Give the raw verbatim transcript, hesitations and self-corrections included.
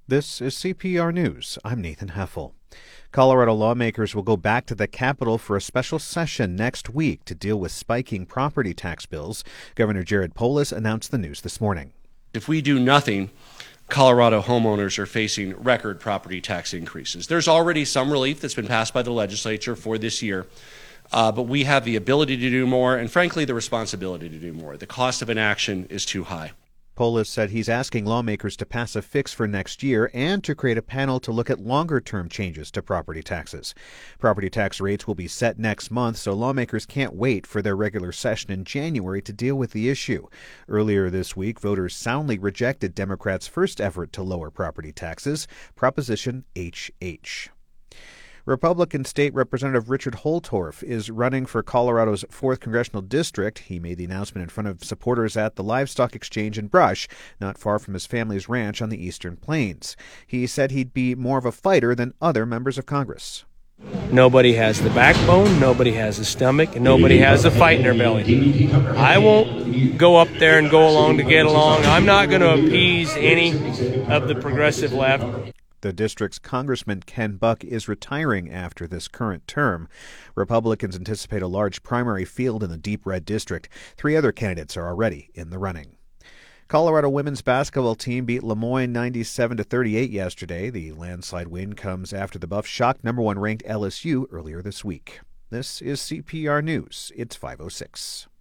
This is C P R News. I'm Nathan Heffel. Colorado lawmakers will go back to the Capitol for a special session next week to deal with spiking property tax bills. Governor Jared Polis announced the news this morning. If we do nothing, Colorado homeowners are facing record property tax increases. There's already some relief that's been passed by the legislature for this year, uh, but we have the ability to do more and, frankly, the responsibility to do more. The cost of inaction is too high. Polis said he's asking lawmakers to pass a fix for next year and to create a panel to look at longer-term changes to property taxes. Property tax rates will be set next month, so lawmakers can't wait for their regular session in January to deal with the issue. Earlier this week, voters soundly rejected Democrats' first effort to lower property taxes, Proposition H H. Republican State Representative Richard Holtorf is running for Colorado's fourth Congressional District. He made the announcement in front of supporters at the Livestock Exchange in Brush, not far from his family's ranch on the Eastern Plains. He said he'd be more of a fighter than other members of Congress. Nobody has the backbone, nobody has the stomach, and nobody has the fight in their belly. I won't go up there and go along to get along. I'm not going to appease any of the progressive left. The district's Congressman Ken Buck is retiring after this current term. Republicans anticipate a large primary field in the deep red district. Three other candidates are already in the running. Colorado women's basketball team beat Lemoyne ninety-seven to thirty-eight yesterday. The landslide win comes after the Buffs shocked number one ranked L S U earlier this week. This is C P R News. It's five oh six.